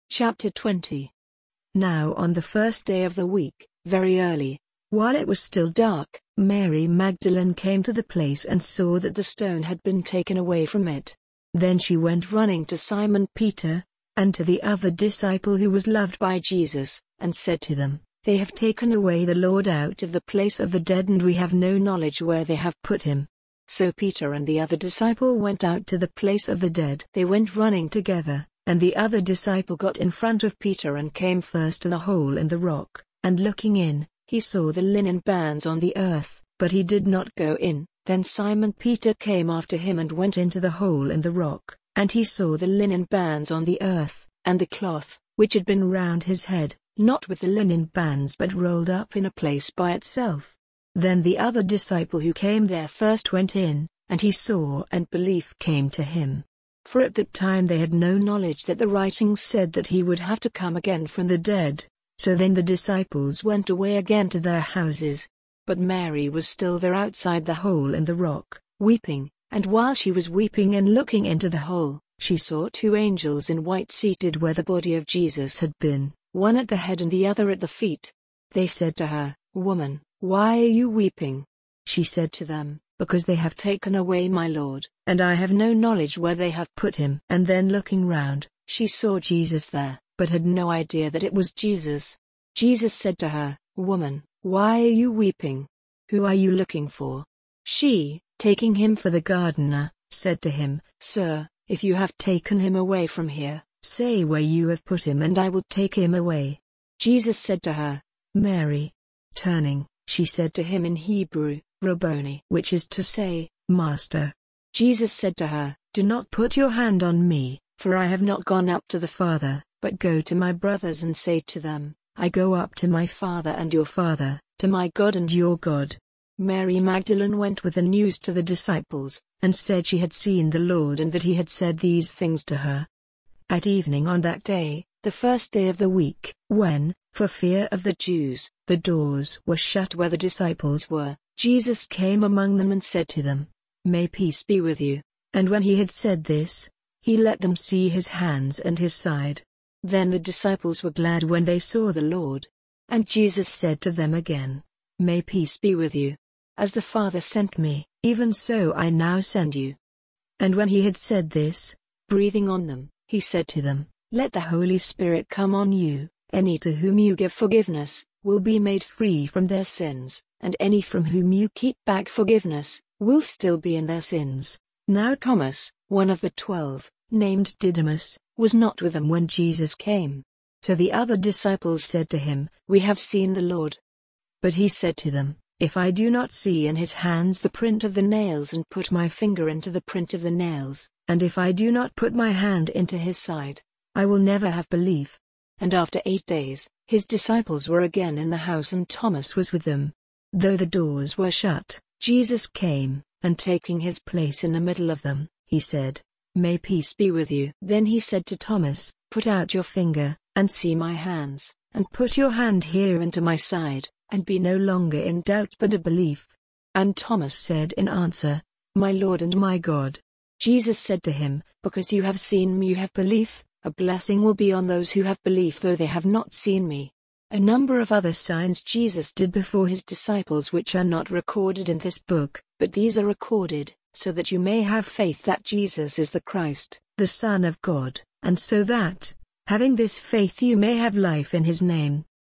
Chapter 20. Now on the first day of the week, very early, while it was still dark, Mary Magdalene came to the place and saw that the stone had been taken away from it. Then she went running to Simon Peter, and to the other disciple who was loved by Jesus, and said to them, "They have taken away the Lord out of the place of the dead, and we have no knowledge where they have put him." So Peter and the other disciple went out to the place of the dead. They went running together, and the other disciple got in front of Peter and came first to the hole in the rock, and looking in, he saw the linen bands on the earth, but he did not go in. Then Simon Peter came after him and went into the hole in the rock, and he saw the linen bands on the earth, and the cloth, which had been round his head, not with the linen bands but rolled up in a place by itself. Then the other disciple who came there first went in, and he saw, and belief came to him. For at that time they had no knowledge that the writings said that he would have to come again from the dead. So then the disciples went away again to their houses. But Mary was still there outside the hole in the rock, weeping, and while she was weeping and looking into the hole, she saw two angels in white seated where the body of Jesus had been, one at the head and the other at the feet. They said to her, "Woman, why are you weeping?" She said to them, "Because they have taken away my Lord, and I have no knowledge where they have put him." And then looking round, she saw Jesus there, but had no idea that it was Jesus. Jesus said to her, "Woman, why are you weeping? Who are you looking for?" She, taking him for the gardener, said to him, "Sir, if you have taken him away from here, say where you have put him and I will take him away." Jesus said to her, "Mary." Turning, she said to him in Hebrew, "Rabboni," which is to say, Master. Jesus said to her, "Do not put your hand on me, for I have not gone up to the Father, but go to my brothers and say to them, I go up to my Father and your Father, to my God and your God." Mary Magdalene went with the news to the disciples, and said she had seen the Lord and that he had said these things to her. At evening on that day, the first day of the week, when, for fear of the Jews, the doors were shut where the disciples were, Jesus came among them and said to them, "May peace be with you." And when he had said this, he let them see his hands and his side. Then the disciples were glad when they saw the Lord. And Jesus said to them again, "May peace be with you. As the Father sent me, even so I now send you." And when he had said this, breathing on them, he said to them, "Let the Holy Spirit come on you. Any to whom you give forgiveness, will be made free from their sins, and any from whom you keep back forgiveness, will still be in their sins." Now Thomas, one of the 12, named Didymus, was not with them when Jesus came. So the other disciples said to him, "We have seen the Lord." But he said to them, "If I do not see in his hands the print of the nails and put my finger into the print of the nails, and if I do not put my hand into his side, I will never have belief." And after 8 days, his disciples were again in the house and Thomas was with them. Though the doors were shut, Jesus came, and taking his place in the middle of them, he said, "May peace be with you." Then he said to Thomas, "Put out your finger, and see my hands, and put your hand here into my side, and be no longer in doubt but a belief." And Thomas said in answer, "My Lord and my God." Jesus said to him, "Because you have seen me you have belief. A blessing will be on those who have belief though they have not seen me." A number of other signs Jesus did before his disciples which are not recorded in this book, but these are recorded, so that you may have faith that Jesus is the Christ, the Son of God, and so that, having this faith you may have life in his name.